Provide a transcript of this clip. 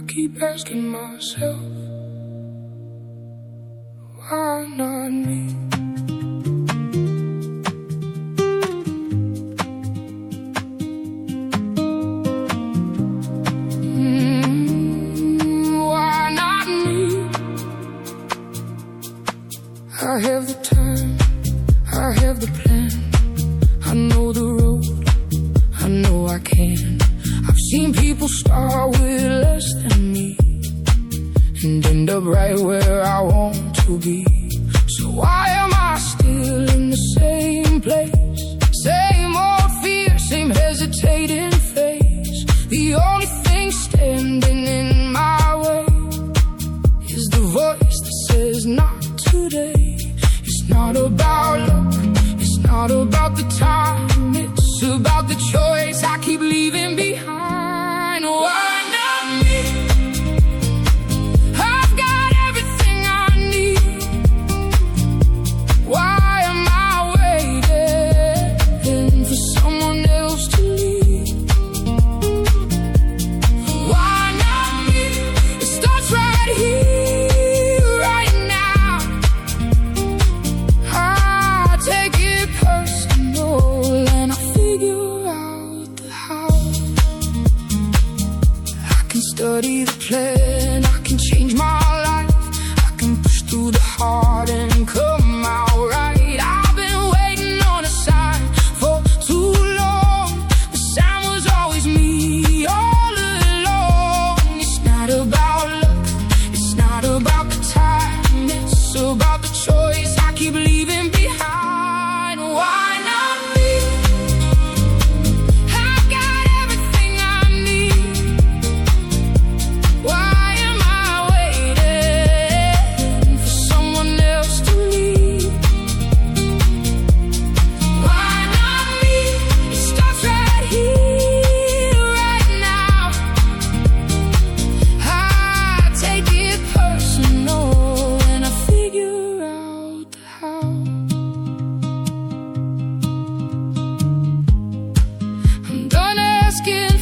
keep asking myself, why not me? Why not me? I have the time, I have the plan, I know the road, I know I can. I've seen people start with less than me and end up right where I want to be. So why am I still in the same place? Same old fear, same hesitating face. The only thing standing in my way is the voice that says not today. It's not about luck, it's not about the time, it's about the choice I keep leaving behind. Why not me? I've got everything I need. Why am I waiting for someone else to lead? Why not me? It starts right here, right now. I take it personal and I figure out the how. I can study the plan, I can change my life, I can push through the hard and come out right. I've been waiting on a sign for too long. The sign was always me all along. It's not about luck, it's not about the time, it's about the choice I keep leaving behind. Why not me? I've got everything I need. Why am I waiting for someone else to lead? Why not me? It starts right here, right now. I take it personal and I figure out the how. I'm done asking